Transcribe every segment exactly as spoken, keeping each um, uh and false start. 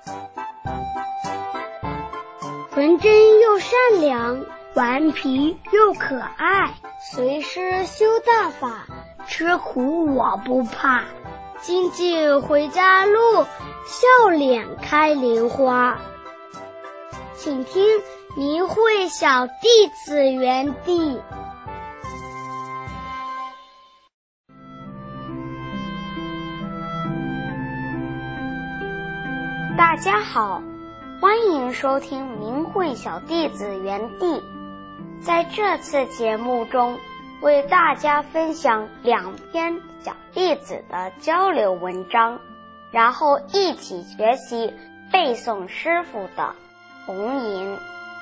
纯真又善良，顽皮又可爱，随师修大法，吃苦我不怕。经济回家路，笑脸开莲花。请听明慧小弟子园地。大家好，欢迎收听明慧小弟子园地。在这次节目中，为大家分享两篇小弟子的交流文章，然后一起学习背诵师父的弘吟。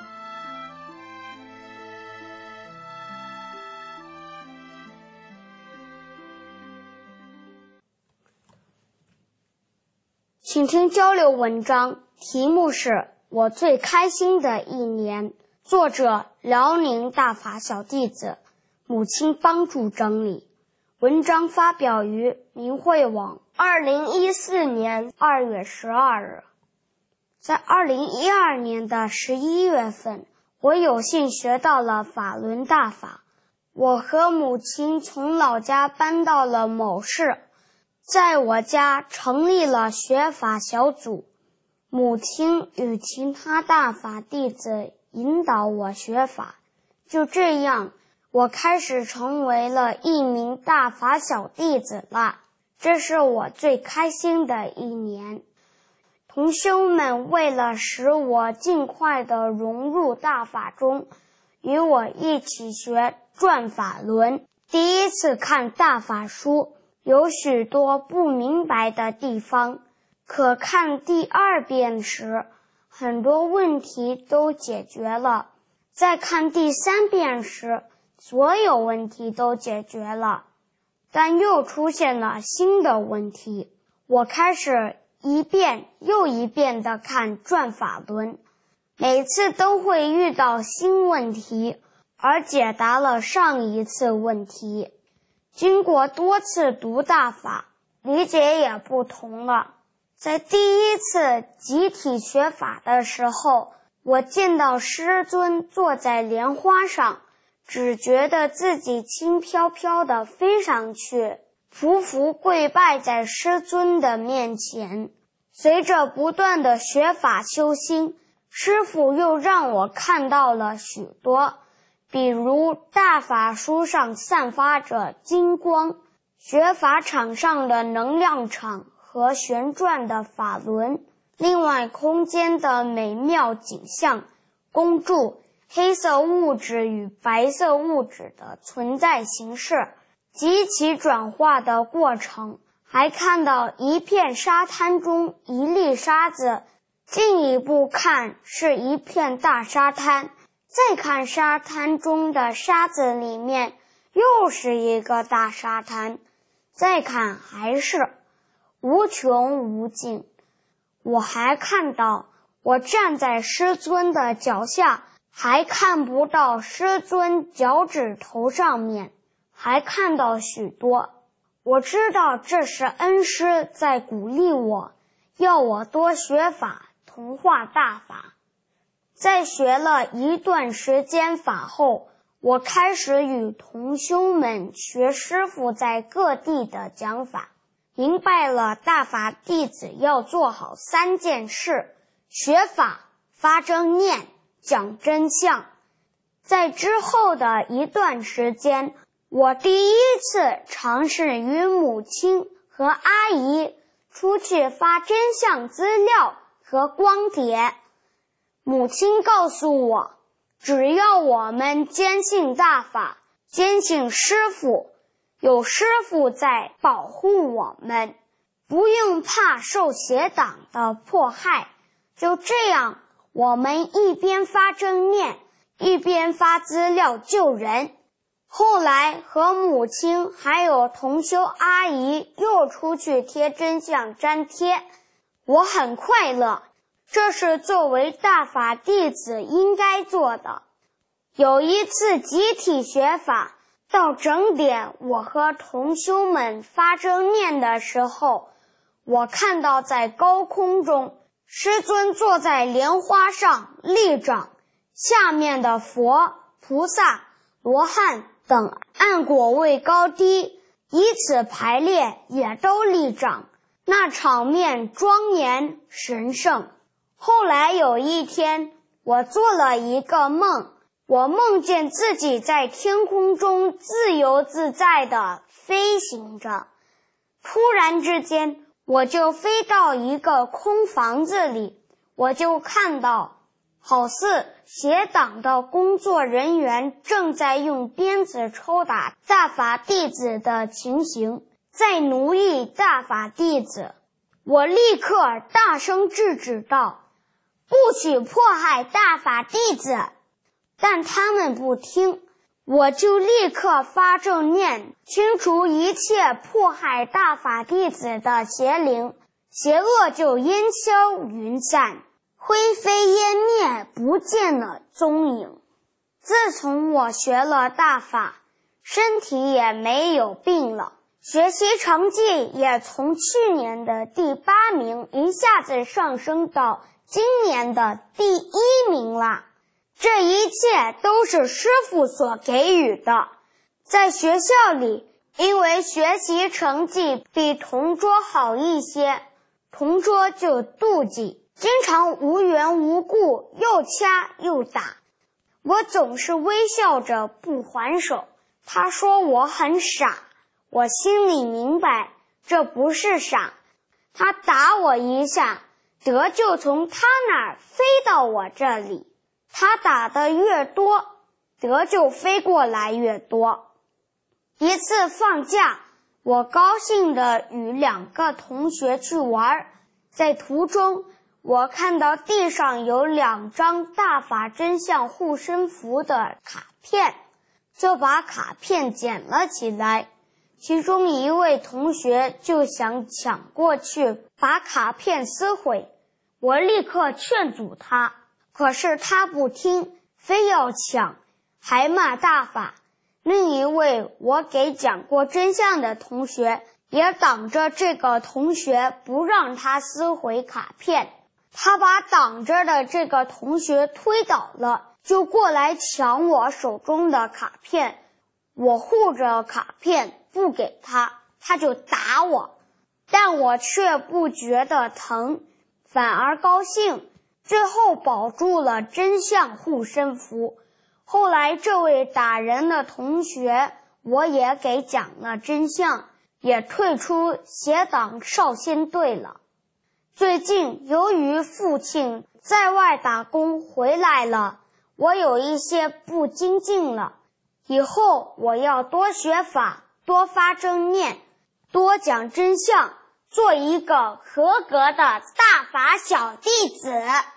请听交流文章，题目是我最开心的一年，作者辽宁大法小弟子，母亲帮助整理。文章发表于明慧网二零一四年二月十二日。在二零一二年的十一月份，我有幸学到了法轮大法。我和母亲从老家搬到了某市，在我家成立了学法小组，母亲与其他大法弟子引导我学法。就这样，我开始成为了一名大法小弟子了，这是我最开心的一年。同修们为了使我尽快地融入大法中，与我一起学转法轮。第一次看大法书，有许多不明白的地方，可看第二遍时，很多问题都解决了。再看第三遍时，所有问题都解决了，但又出现了新的问题。我开始一遍又一遍地看转法轮，每次都会遇到新问题，而解答了上一次问题。经过多次读大法，理解也不同了。在第一次集体学法的时候，我见到师尊坐在莲花上，只觉得自己轻飘飘地飞上去，匍匐跪拜在师尊的面前。随着不断的学法修心，师父又让我看到了许多，比如大法书上散发着金光，学法场上的能量场和旋转的法轮，另外空间的美妙景象，恭注黑色物质与白色物质的存在形式及其转化的过程，还看到一片沙滩中一粒沙子，进一步看是一片大沙滩，再看沙滩中的沙子里面又是一个大沙滩，再看还是无穷无尽。我还看到我站在师尊的脚下，还看不到师尊脚趾头上面，还看到许多。我知道这是恩师在鼓励我，要我多学法，同化大法。在学了一段时间法后，我开始与同修们学师父在各地的讲法，明白了大法弟子要做好三件事：学法、发正念、讲真相。在之后的一段时间，我第一次尝试与母亲和阿姨出去发真相资料和光碟。母亲告诉我，只要我们坚信大法，坚信师父，有师父在保护我们，不用怕受邪党的迫害。就这样，我们一边发正念，一边发资料救人。后来和母亲还有同修阿姨又出去贴真相粘贴，我很快乐，这是作为大法弟子应该做的。有一次集体学法，到整点我和同修们发正念的时候，我看到在高空中师尊坐在莲花上立掌，下面的佛、菩萨、罗汉等按果位高低以此排列也都立掌，那场面庄严神圣。后来有一天，我做了一个梦，我梦见自己在天空中自由自在地飞行着，突然之间我就飞到一个空房子里，我就看到好似邪党的工作人员正在用鞭子抽打大法弟子的情形，在奴役大法弟子。我立刻大声制止道：不许迫害大法弟子！但他们不听，我就立刻发正念，清除一切迫害大法弟子的邪灵，邪恶就烟消云散，灰飞烟灭，不见了踪影。自从我学了大法，身体也没有病了，学习成绩也从去年的第八名一下子上升到今年的第一名了。这一切都是师父所给予的。在学校里，因为学习成绩比同桌好一些，同桌就妒忌，经常无缘无故又掐又打。我总是微笑着不还手。他说我很傻，我心里明白这不是傻。他打我一下，德就从他那儿飞到我这里。他打得越多，德就飞过来越多。一次放假，我高兴地与两个同学去玩，在途中我看到地上有两张大法真相护身符的卡片，就把卡片捡了起来。其中一位同学就想抢过去把卡片撕毁，我立刻劝阻他，可是他不听，非要抢，还骂大法。另一位我给讲过真相的同学也挡着这个同学，不让他撕毁卡片。他把挡着的这个同学推倒了，就过来抢我手中的卡片。我护着卡片不给他，他就打我，但我却不觉得疼，反而高兴，最后保住了真相护身符。后来这位打人的同学我也给讲了真相，也退出邪党少先队了。最近由于父亲在外打工回来了，我有一些不精进了，以后我要多学法，多发正念，多讲真相，做一个合格的大法小弟子。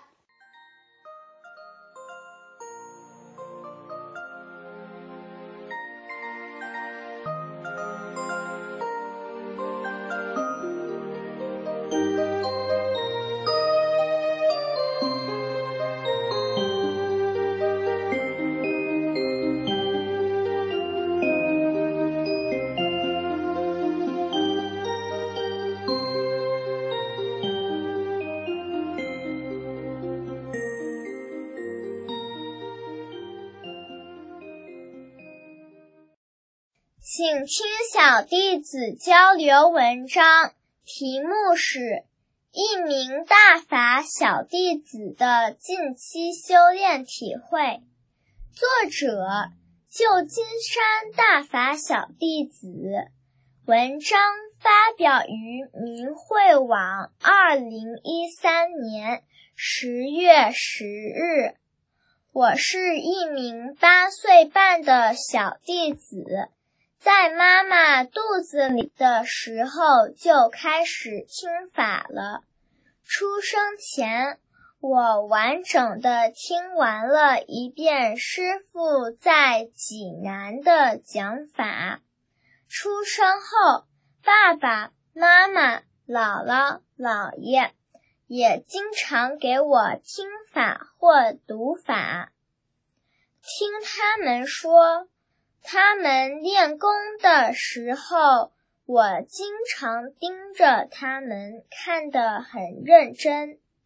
请听小弟子交流文章，题目是一名大法小弟子的近期修炼体会，作者旧金山大法小弟子，文章发表于明慧网二零一三年十月十日。我是一名八岁半的小弟子，在妈妈肚子里的时候就开始听法了。出生前，我完整的听完了一遍师父在济南的讲法。出生后，爸爸妈妈、姥姥、姥爷也经常给我听法或读法。听他们说，他们练功的时候，我经常盯着他们看得很认真。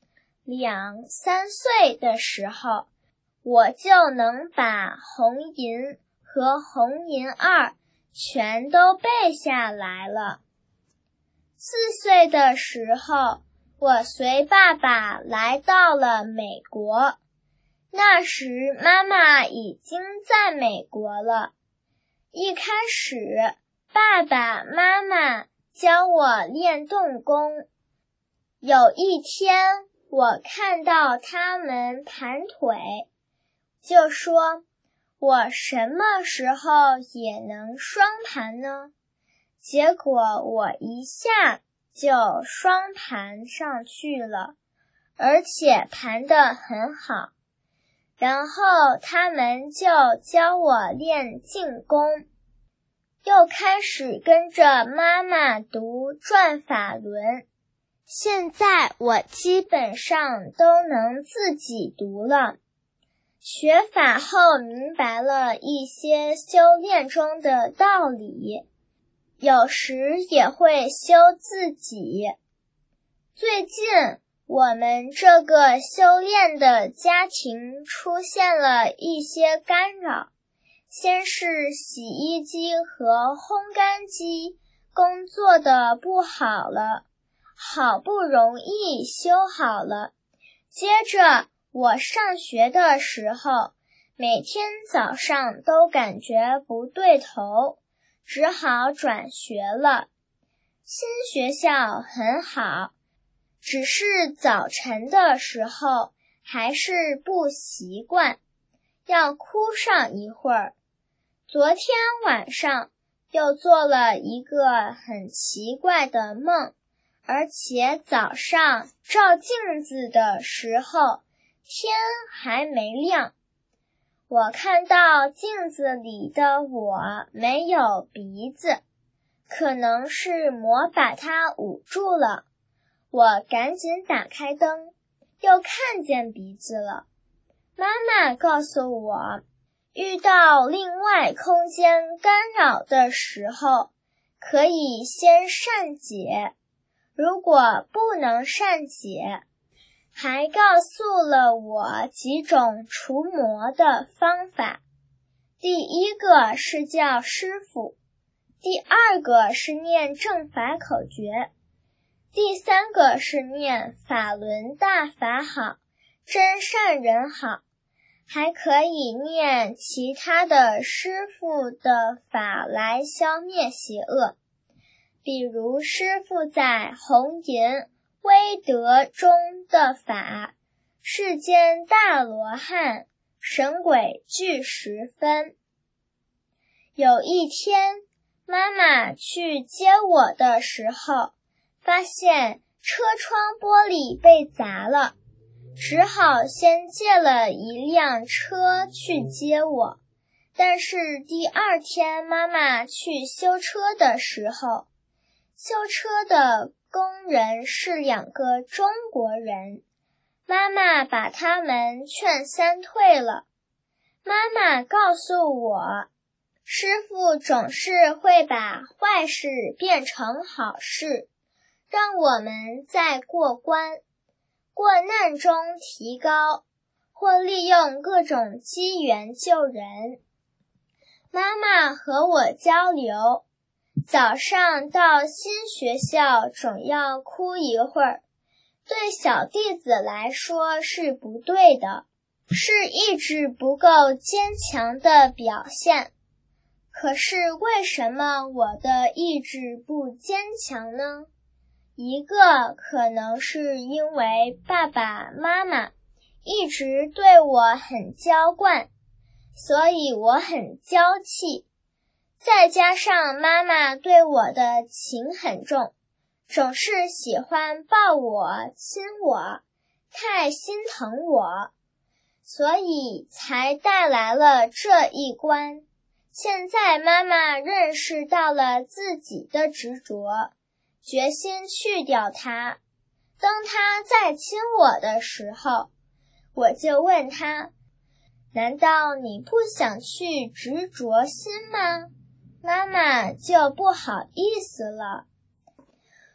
两三岁的时候，我就能把红银和红银二全都背下来了。四岁的时候，我随爸爸来到了美国，那时妈妈已经在美国了。一开始，爸爸妈妈教我练动功。有一天，我看到他们盘腿，就说，我什么时候也能双盘呢？结果我一下就双盘上去了，而且盘得很好。然后他们就教我练静功，又开始跟着妈妈读转法轮。现在我基本上都能自己读了。学法后明白了一些修炼中的道理，有时也会修自己。最近我们这个修炼的家庭出现了一些干扰，先是洗衣机和烘干机工作的不好了，好不容易修好了。接着我上学的时候，每天早上都感觉不对头，只好转学了。新学校很好，只是早晨的时候还是不习惯，要哭上一会儿。昨天晚上又做了一个很奇怪的梦，而且早上照镜子的时候，天还没亮。我看到镜子里的我没有鼻子，可能是魔把它捂住了。我赶紧打开灯，又看见鼻子了。妈妈告诉我，遇到另外空间干扰的时候，可以先善解，如果不能善解，还告诉了我几种除魔的方法。第一个是叫师傅，第二个是念正法口诀，第三个是念法轮大法好，真善人好，还可以念其他的师傅的法来消灭邪恶。比如师父在红银威德中的法，世间大罗汉，神鬼俱十分。有一天，妈妈去接我的时候，发现车窗玻璃被砸了，只好先借了一辆车去接我。但是第二天妈妈去修车的时候，修车的工人是两个中国人，妈妈把他们劝三退了。妈妈告诉我，师父总是会把坏事变成好事，让我们在过关、过难中提高，或利用各种机缘救人。妈妈和我交流，早上到新学校总要哭一会儿，对小弟子来说是不对的，是意志不够坚强的表现。可是为什么我的意志不坚强呢？一个可能是因为爸爸妈妈一直对我很娇惯，所以我很娇气。再加上妈妈对我的情很重，总是喜欢抱我、亲我，太心疼我，所以才带来了这一关。现在妈妈认识到了自己的执着，决心去掉它。当她再亲我的时候，我就问她，难道你不想去执着心吗？妈妈就不好意思了。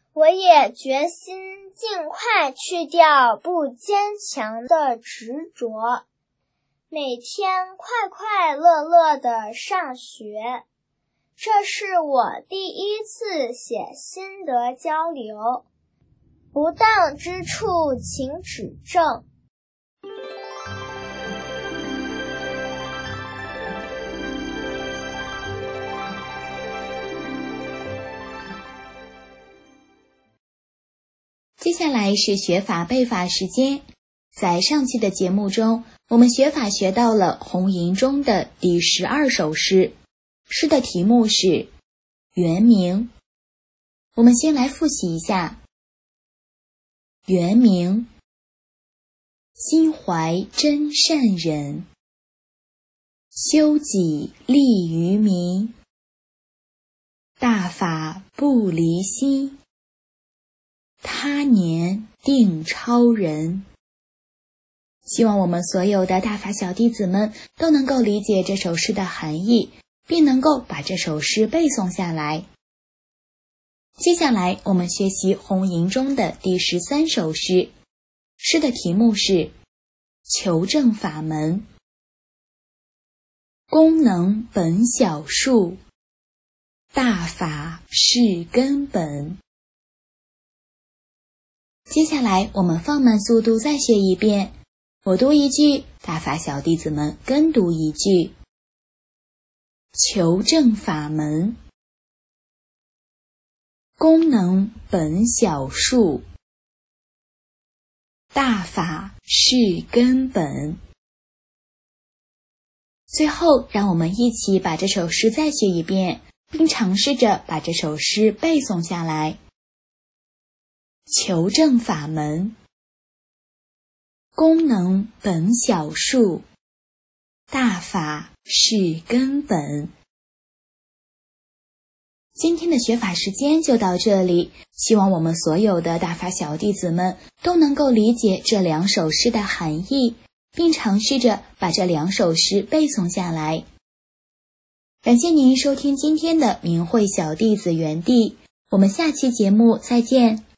我也决心尽快去掉不坚强的执着，每天快快乐乐地上学。这是我第一次写心得交流，不当之处请指正。 接下来是学法背法时间。在上期的节目中，我们学法学到了红吟中的第十二首诗，诗的题目是原名。我们先来复习一下。原名，心怀真善忍，修己利于民，大法不离心，他年定超人。希望我们所有的大法小弟子们都能够理解这首诗的含义，并能够把这首诗背诵下来。接下来我们学习红吟中的第十三首诗，诗的题目是求证法门。功能本小数，大法是根本。接下来我们放慢速度再学一遍，我读一句，大法小弟子们跟读一句。求证法门，功能本小数，大法是根本。最后，让我们一起把这首诗再学一遍，并尝试着把这首诗背诵下来。求证法门，功能本小数，大法是根本。今天的学法时间就到这里，希望我们所有的大法小弟子们都能够理解这两首诗的含义，并尝试着把这两首诗背诵下来。感谢您收听今天的明慧小弟子园地，我们下期节目再见。